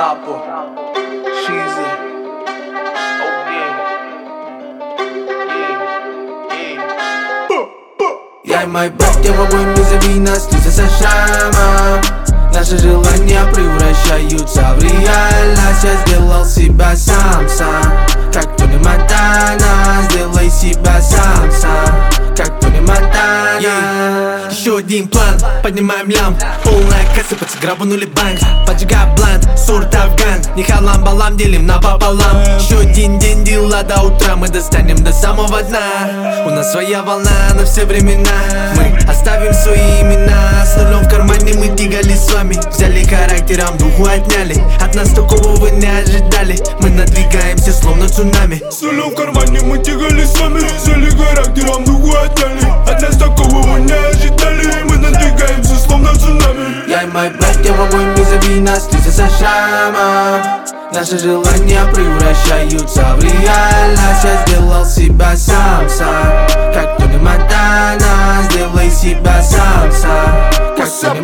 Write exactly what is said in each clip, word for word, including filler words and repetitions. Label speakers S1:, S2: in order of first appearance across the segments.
S1: Chopper, Sheezy, oh yeah, yeah, yeah.
S2: Я и мой братья в огонь, не зови нас, ты за шрамом. Наши желания превращаются в реальность. Я сделал себя сам-сам, как Тони Монтана. Сделай себя сам-сам, как Тони Монтана. yeah. Еще один план, поднимаем лям. Полная касса, подсграбанули банк. Поджигай блант, сурт афган. Не халам-балам, делим напополам. Еще один день, дела до утра. Мы достанем до самого дна. У нас своя волна на все времена. Мы оставим свои имена. С нулем в кармане мы двигали с вами. Взяли характером, духу отняли. От нас такого вы не ожидали. Мы надвигаемся словно цунами.
S3: С нулем в кармане мы тягали с вами. Взяли характером, духу отняли. От нас такого вы не ожидали. Мы надвигаемся словно цунами.
S2: Я и мои братья в огонь, не зови нас, ты за шрамом. Наши желания превращаются в реальность. Я сделал себя сам-сам, как Тони Монтана. Сделай себя сам-сам, как Тони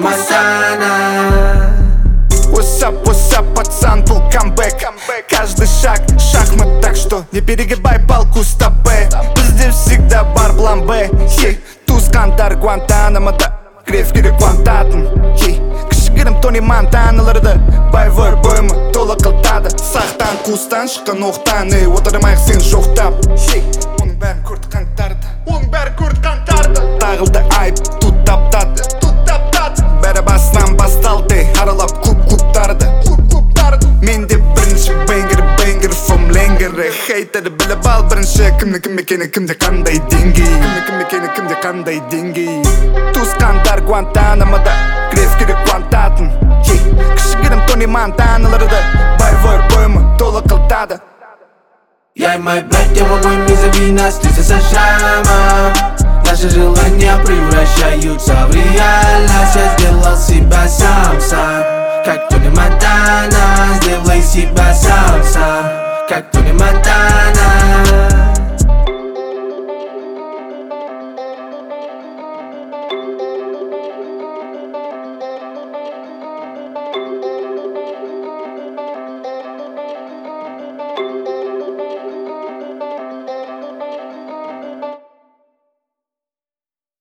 S2: Монтана.
S4: What's up, what's up, пацан, был камбэк. Каждый шаг шахмат, так что не перегибай палку стопэ. Здесь всегда бар Бламбе. Хей, туз кандар Гуантанамода, Грефкири Гуантатын. Хей, кішігерім Тони Монтаналарды. Байвар бойымы тола қылтады. Сақтан қуыстан шыққан оқтан. Ей, отырмайық сен жоқтап. Хей, оның бәрін көрді қаңтарды. Оның бәрін көрді қаңтарды. Тағылды айып, тут таптады. Тут таптады. Бәрі басынан басталды, аралап клуб-клубтарды. Клуб-клубтарды. Менде бірінші бенгер, бенгер, фом ленгері. Хейтері біліп ал бірінші. Кімді кім екені, кімде қандай деңгей. Кімді кім екені, кімде қандай деңгей. Туысқандар Гуантанамода, Грефкири Гуантатын. Кішігерім Тони Монтаналарды. Байвар бойымы тола қылтады.
S2: Я и мои братья в огонь, не зови нас, ты за шрамом. Наши желания превращаются в реальность. Я сделал себя сам-сам, как Тони Монтана. Сделай себя сам-сам, как Тони